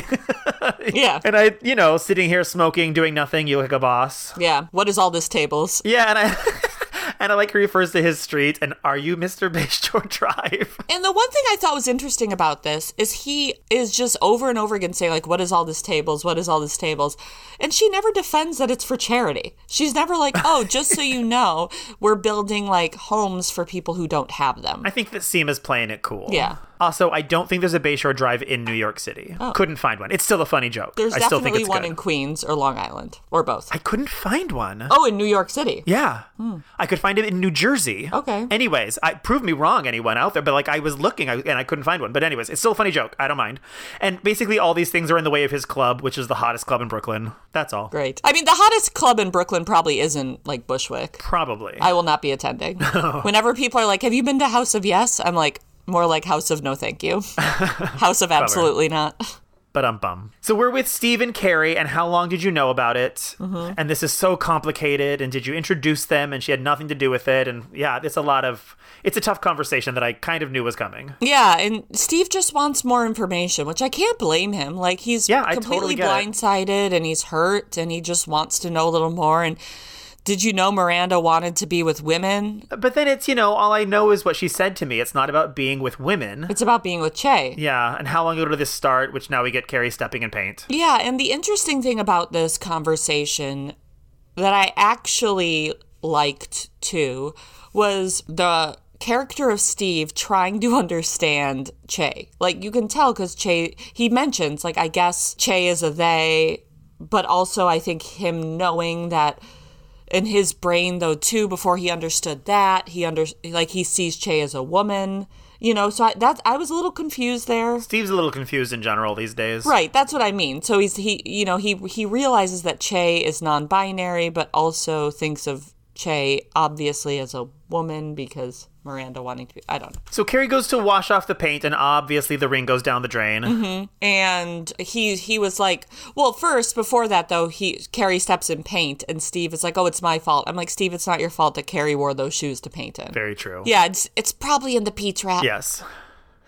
S2: Yeah.
S1: And I, you know, sitting here smoking, doing nothing, you look like a boss.
S2: Yeah. What is all this tables?
S1: Yeah, and I... And I like he refers to his street, and are you Mister Bayshore Drive?
S2: And the one thing I thought was interesting about this is he is just over and over again saying, like, what is all this tables? What is all this tables? And she never defends that it's for charity. She's never like, oh, just so you know, we're building, like, homes for people who don't have them.
S1: I think that Seema's playing it cool.
S2: Yeah.
S1: Also, I don't think there's a Bayshore Drive in New York City. Couldn't find one. It's still a funny joke.
S2: There's
S1: I still think
S2: definitely
S1: it's
S2: one
S1: good.
S2: in Queens or Long Island, or both.
S1: I couldn't find one.
S2: Oh, in New York City.
S1: Yeah. I could find it in New Jersey.
S2: Okay.
S1: Anyways, I prove me wrong, anyone out there, but like I was looking I, and I couldn't find one. But anyways, it's still a funny joke. I don't mind. And basically all these things are in the way of his club, which is the hottest club in Brooklyn. That's all.
S2: Great. I mean, the hottest club in Brooklyn probably isn't, like, Bushwick.
S1: Probably.
S2: I will not be attending. Whenever people are like, have you been to House of Yes? I'm like, more like House of No Thank You. House of Absolutely Not.
S1: But um bum. So we're with Steve and Carrie, and how long did you know about it?
S2: Mm-hmm.
S1: And this is so complicated. And did you introduce them? And she had nothing to do with it. And yeah, it's a lot of. It's a tough conversation that I kind of knew was coming.
S2: Yeah, and Steve just wants more information, which I can't blame him. Like, he's
S1: Yeah, I
S2: completely
S1: totally get it.
S2: blindsided and he's hurt and he just wants to know a little more. And did you know Miranda wanted to be with women?
S1: But then it's, you know, all I know is what she said to me. It's not about being with women.
S2: It's about being with Che.
S1: Yeah, and how long ago did this start? Which now we get Carrie stepping in paint.
S2: Yeah, and the interesting thing about this conversation that I actually liked too was the character of Steve trying to understand Che. Like, you can tell because Che, he mentions, like, I guess Che is a they, but also I think him knowing that in his brain, though, too, before he understood that, he under like he sees Che as a woman, you know. So I, that I was a little confused there.
S1: Steve's a little confused in general these days.
S2: Right, that's what I mean. So he's he, you know, he he realizes that Che is non-binary, but also thinks of Che obviously as a woman because Miranda wanting to be. I don't know.
S1: So Carrie goes to wash off the paint, and obviously the ring goes down the drain.
S2: Mm-hmm. And he he was like, well, first before that though, he Carrie steps in paint, and Steve is like, oh, it's my fault. I'm like, Steve, it's not your fault that Carrie wore those shoes to paint in.
S1: Very true.
S2: Yeah, it's it's probably in the P trap.
S1: Yes.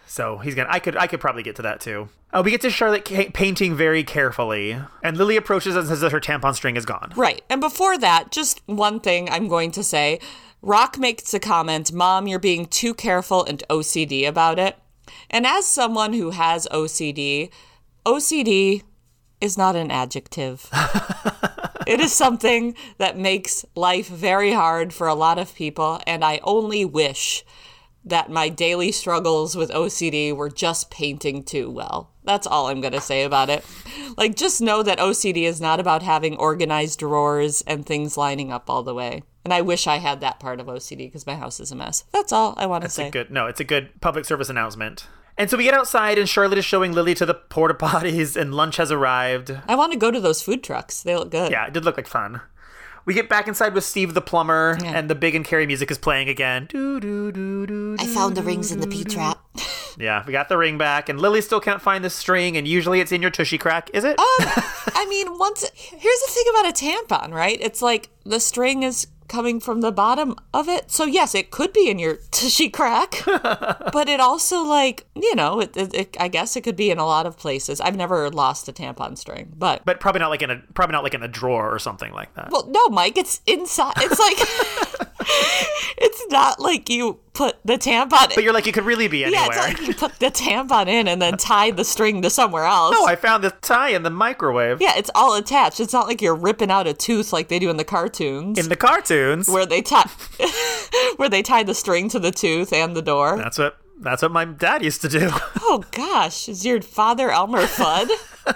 S1: So he's gonna. I could. I could probably get to that too. Uh, we get to Charlotte ca- painting very carefully, and Lily approaches and says that her tampon string is gone.
S2: Right. And before that, just one thing I'm going to say. Rock makes a comment, Mom, you're being too careful and O C D about it. And as someone who has O C D, O C D is not an adjective. It is something that makes life very hard for a lot of people, and I only wish that my daily struggles with O C D were just painting too well. That's all I'm going to say about it. Like, just know that O C D is not about having organized drawers and things lining up all the way. And I wish I had that part of O C D because my house is a mess. That's all I want to say.
S1: That's a good, no, it's a good public service announcement. And so we get outside, and Charlotte is showing Lily to the porta potties, and lunch has arrived.
S2: I want to go to those food trucks. They look good.
S1: Yeah, it did look like fun. We get back inside with Steve the plumber, yeah. and the Big and Carrie music is playing again. Do, do, do, do,
S2: I found the rings in the P-trap.
S1: Yeah, we got the ring back, and Lily still can't find the string, and usually it's in your tushy crack, is it?
S2: Um, I mean, once here's the thing about a tampon, right? It's like the string is coming from the bottom of it. So yes, it could be in your tushy crack, but it also, like, you know, it, it, it, I guess it could be in a lot of places. I've never lost a tampon string, but
S1: but probably not like in a probably not like in a drawer or something like that.
S2: Well, no, Mike, it's inside. It's like it's not like you put the tampon in.
S1: But you're like, it could really be anywhere.
S2: Yeah, it's not like you put the tampon in and then tied the string to somewhere else.
S1: No, I found this tie in the microwave.
S2: Yeah, it's all attached. It's not like you're ripping out a tooth like they do in the cartoons.
S1: In the cartoons,
S2: where they tie where they tie the string to the tooth and the door.
S1: That's what that's what my dad used to do.
S2: Oh gosh, is your father Elmer Fudd?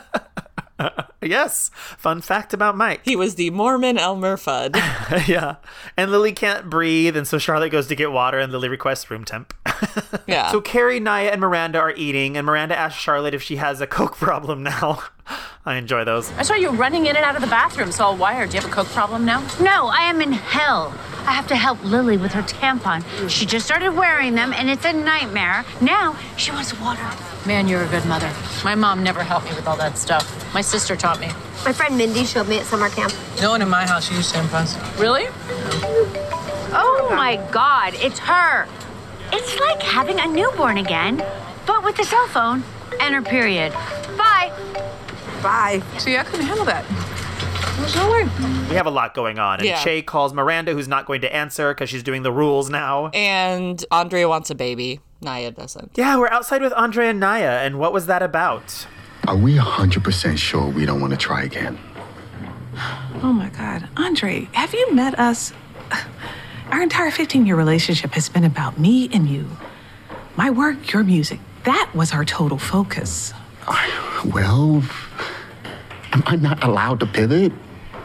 S1: Yes. Fun fact about Mike.
S2: He was the Mormon Elmer Fudd.
S1: Yeah. And Lily can't breathe, and so Charlotte goes to get water, and Lily requests room temp.
S2: Yeah.
S1: So Carrie, Naya, and Miranda are eating, and Miranda asks Charlotte if she has a Coke problem now. I enjoy those.
S3: I saw you running in and out of the bathroom, it's all wired. Do you have a Coke problem now?
S4: No, I am in hell. I have to help Lily with her tampon. She just started wearing them, and it's a nightmare. Now she wants water.
S3: Man, you're a good mother. My mom never helped me with all that stuff. My sister taught me.
S5: My friend Mindy showed me at summer camp.
S6: No one in my house used tampons.
S3: Really?
S4: Oh my God, it's her. It's like having a newborn again, but with a cell phone and her period. Bye.
S6: Bye. See, I couldn't handle that. There's no way.
S1: We have a lot going on. And
S2: Yeah.
S1: Che calls Miranda, who's not going to answer because she's doing the rules now.
S2: And Andrea wants a baby. Naya doesn't.
S1: Yeah, we're outside with Andrea and Naya, and what was that about?
S7: Are we one hundred percent sure we don't want to try again?
S6: Oh my God. Andre, have you met us? Our entire fifteen-year relationship has been about me and you. My work, your music. That was our total focus.
S7: I, well, am I not allowed to pivot?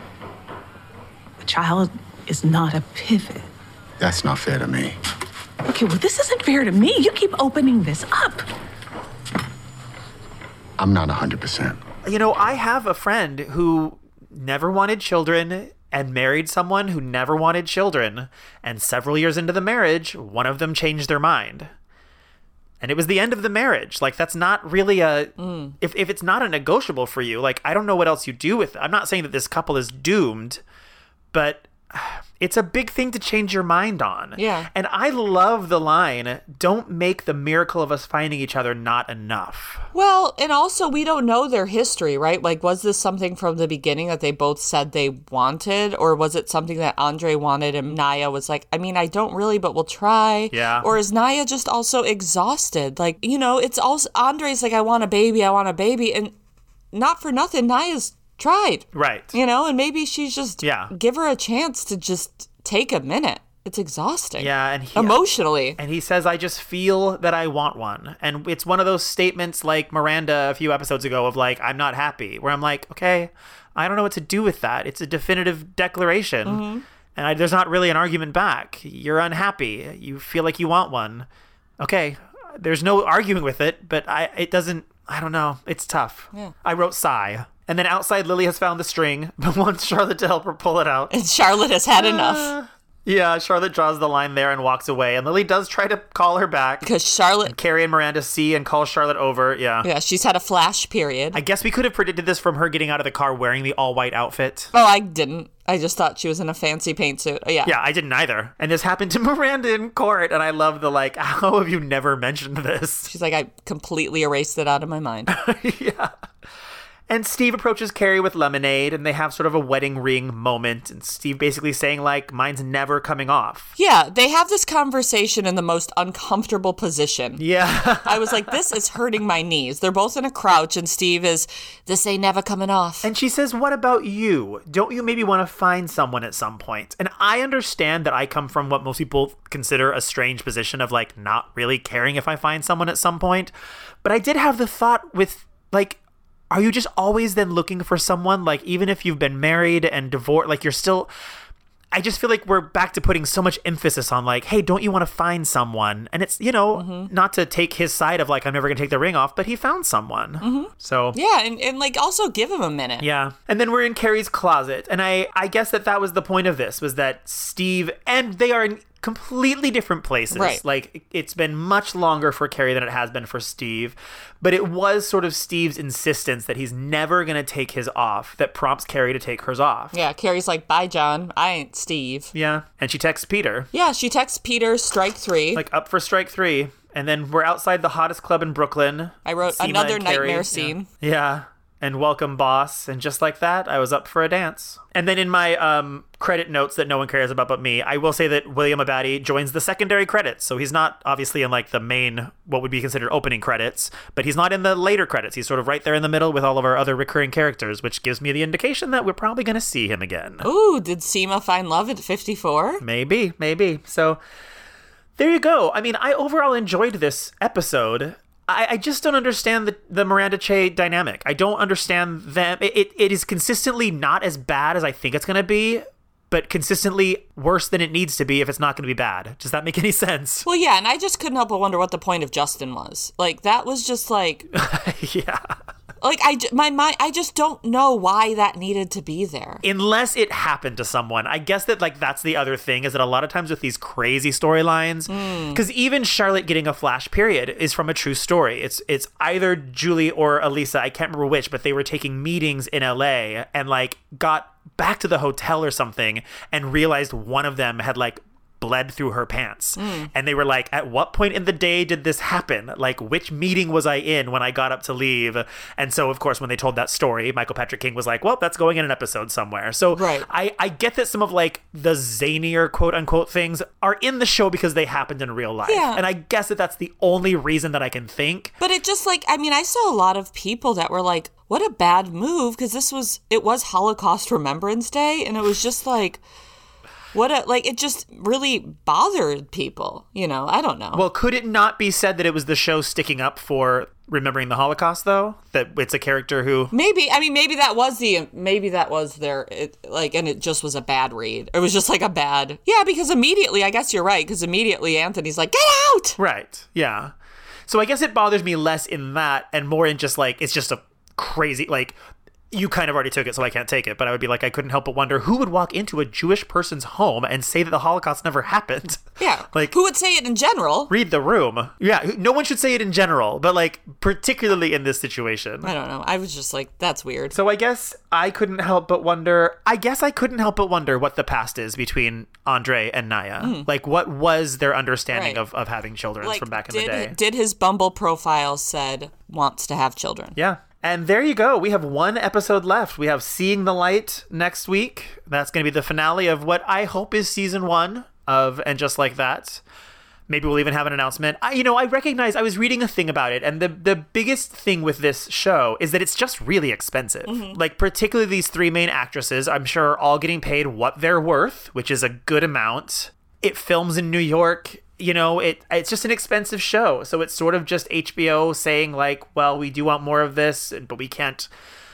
S6: A child is not a pivot.
S7: That's not fair to me.
S6: Okay, well, this isn't fair to me. You keep opening this up.
S7: I'm not one hundred percent.
S1: You know, I have a friend who never wanted children and married someone who never wanted children. And several years into the marriage, one of them changed their mind. And it was the end of the marriage. Like, that's not really a... Mm. If, if it's not a negotiable for you, like, I don't know what else you do with it. I'm not saying that this couple is doomed, but... It's a big thing to change your mind on.
S2: Yeah.
S1: And I love the line, don't make the miracle of us finding each other not enough.
S2: Well, and also we don't know their history, right? Like, was this something from the beginning that they both said they wanted? Or was it something that Andre wanted and Naya was like, I mean, I don't really, but we'll try.
S1: Yeah.
S2: Or is Naya just also exhausted? Like, you know, it's also, Andre's like, I want a baby, I want a baby. And not for nothing, Naya's tried.
S1: Right.
S2: You know, and maybe she's just,
S1: yeah.
S2: give her a chance to just take a minute. It's exhausting.
S1: Yeah, and he,
S2: emotionally.
S1: And he says, I just feel that I want one. And it's one of those statements like Miranda a few episodes ago of like, I'm not happy, where I'm like, okay, I don't know what to do with that. It's a definitive declaration. Mm-hmm. And I, there's not really an argument back. You're unhappy. You feel like you want one. Okay, there's no arguing with it, but I it doesn't, I don't know. It's tough.
S2: Yeah.
S1: I wrote sigh. And then outside, Lily has found the string, but wants Charlotte to help her pull it out.
S2: And Charlotte has had
S1: uh,
S2: enough.
S1: Yeah, Charlotte draws the line there and walks away. And Lily does try to call her back.
S2: Because Charlotte...
S1: And Carrie and Miranda see and call Charlotte over. Yeah.
S2: Yeah, she's had a flash period.
S1: I guess we could have predicted this from her getting out of the car wearing the all-white outfit.
S2: Oh, I didn't. I just thought she was in a fancy paint suit. Oh, yeah.
S1: Yeah, I didn't either. And this happened to Miranda in court. And I love the, like, how have you never mentioned this?
S2: She's like, I completely erased it out of my mind.
S1: Yeah. And Steve approaches Carrie with lemonade, and they have sort of a wedding ring moment. And Steve basically saying, like, mine's never coming off.
S2: Yeah, they have this conversation in the most uncomfortable position.
S1: Yeah.
S2: I was like, this is hurting my knees. They're both in a crouch, and Steve is, this ain't never coming off.
S1: And she says, what about you? Don't you maybe want to find someone at some point? And I understand that I come from what most people consider a strange position of, like, not really caring if I find someone at some point. But I did have the thought with, like... Are you just always then looking for someone? Like, even if you've been married and divorced, like, you're still... I just feel like we're back to putting so much emphasis on, like, hey, don't you want to find someone? And it's, you know, mm-hmm. not to take his side of, like, I'm never going to take the ring off, but he found someone.
S2: Mm-hmm.
S1: So...
S2: Yeah, and, and, like, also give him a minute.
S1: Yeah. And then we're in Carrie's closet. And I, I guess that that was the point of this, was that Steve... And they are in completely different places.
S2: Right.
S1: Like, it's been much longer for Carrie than it has been for Steve. But it was sort of Steve's insistence that he's never going to take his off that prompts Carrie to take hers off.
S2: Yeah, Carrie's like, bye, John. I ain't Steve.
S1: Yeah. And she texts Peter.
S2: Yeah, she texts Peter, strike three.
S1: Like, up for strike three. And then we're outside the hottest club in Brooklyn.
S2: I wrote
S1: Seema
S2: another
S1: and Carrie.
S2: nightmare
S1: Yeah.
S2: scene.
S1: Yeah. And welcome, boss. And just like that, I was up for a dance. And then in my um, credit notes that no one cares about but me, I will say that William Abadi joins the secondary credits. So he's not obviously in like the main, what would be considered opening credits, but he's not in the later credits. He's sort of right there in the middle with all of our other recurring characters, which gives me the indication that we're probably going to see him again.
S2: Ooh, did Seema find love at fifty-four?
S1: Maybe, maybe. So there you go. I mean, I overall enjoyed this episode. I, I just don't understand the, the Miranda Che dynamic. I don't understand them. It, it, it is consistently not as bad as I think it's going to be, but consistently worse than it needs to be if it's not going to be bad. Does that make any sense?
S2: Well, yeah, and I just couldn't help but wonder what the point of Justin was. Like, that was just like...
S1: Yeah.
S2: Like, I, my mind, I just don't know why that needed to be there.
S1: Unless it happened to someone. I guess that, like, that's the other thing, is that a lot of times with these crazy storylines, because mm. even Charlotte getting a flash period is from a true story. It's it's either Julie or Elisa, I can't remember which, but they were taking meetings in L A and, like, got back to the hotel or something and realized one of them had, like, bled through her pants. Mm. And they were like, at what point in the day did this happen? Like, which meeting was I in when I got up to leave? And so, of course, when they told that story, Michael Patrick King was like, well, that's going in an episode somewhere. So
S2: right.
S1: I, I get that some of, like, the zanier, quote unquote, things are in the show because they happened in real life.
S2: Yeah.
S1: And I guess that that's the only reason that I can think.
S2: But it just, like, I mean, I saw a lot of people that were like, what a bad move, because this was, it was Holocaust Remembrance Day, and it was just like... What a, like, it just really bothered people, you know, I don't know.
S1: Well, could it not be said that it was the show sticking up for remembering the Holocaust, though? That it's a character who...
S2: Maybe, I mean, maybe that was the, maybe that was their, it, like, and it just was a bad read. It was just like a bad, yeah, because immediately, I guess you're right, because immediately Anthony's like, get out!
S1: Right, yeah. So I guess it bothers me less in that and more in just, like, it's just a crazy, like... You kind of already took it, so I can't take it. But I would be like, I couldn't help but wonder who would walk into a Jewish person's home and say that the Holocaust never happened.
S2: Yeah.
S1: Like,
S2: who would say it in general?
S1: Read the room. Yeah. No one should say it in general, but like particularly in this situation.
S2: I don't know. I was just like, that's weird.
S1: So I guess I couldn't help but wonder, I guess I couldn't help but wonder what the past is between Andre and Naya. Mm. Like, what was their understanding
S2: right.
S1: of, of having children
S2: like,
S1: from back in
S2: did,
S1: the day?
S2: Did his Bumble profile said wants to have children?
S1: Yeah. And there you go. We have one episode left. We have Seeing the Light next week. That's going to be the finale of what I hope is season one of And Just Like That. Maybe we'll even have an announcement. I, you know, I recognize, I was reading a thing about it, and the, the biggest thing with this show is that it's just really expensive. Mm-hmm. Like, particularly these three main actresses, I'm sure are all getting paid what they're worth, which is a good amount. It films in New York. You know, it it's just an expensive show. So it's sort of just H B O saying, like, well, we do want more of this, but we can't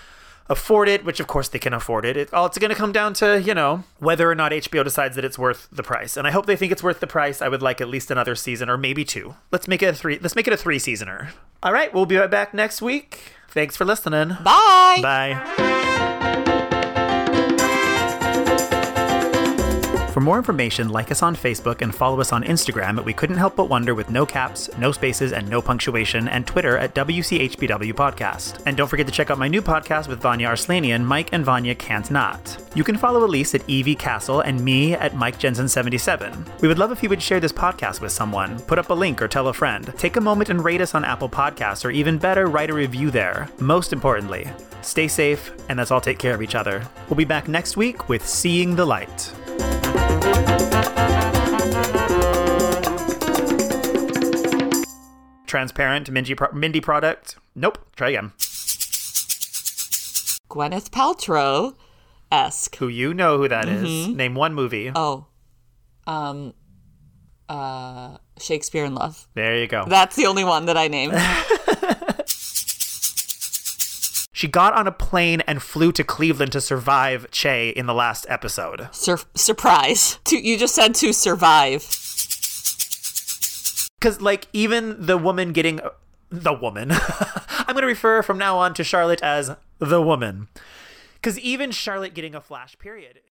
S1: afford it, which of course they can afford it. it all it's going to come down to, you know, whether or not H B O decides that it's worth the price. And I hope they think it's worth the price. I would like at least another season or maybe two. Let's make it a three. Let's make it a three seasoner. All right. We'll be right back next week. Thanks for listening.
S2: Bye.
S1: Bye. For more information, like us on Facebook and follow us on Instagram at We Couldn't Help But Wonder with no caps, no spaces, and no punctuation, and Twitter at W C H B W Podcast. And don't forget to check out my new podcast with Vanya Arslanian, Mike and Vanya Can't Not. You can follow Elise at Evie Castle and me at Mike Jensen seventy-seven. We would love if you would share this podcast with someone, put up a link or tell a friend. Take a moment and rate us on Apple Podcasts, or even better, write a review there. Most importantly, stay safe, and let's all take care of each other. We'll be back next week with Seeing the Light. Transparent Mindy, pro- Mindy product. Nope. Try again.
S2: Gwyneth Paltrow-esque.
S1: Who you know who that is.
S2: Mm-hmm.
S1: Name one movie.
S2: Oh. Um. Uh. Shakespeare in Love.
S1: There you go.
S2: That's the only one that I named.
S1: She got on a plane and flew to Cleveland to survive Che in the last episode.
S2: Sur- surprise. To, you just said to survive.
S1: Because, like, even the woman getting... The woman. I'm going to refer from now on to Charlotte as the woman. Because even Charlotte getting a flash period...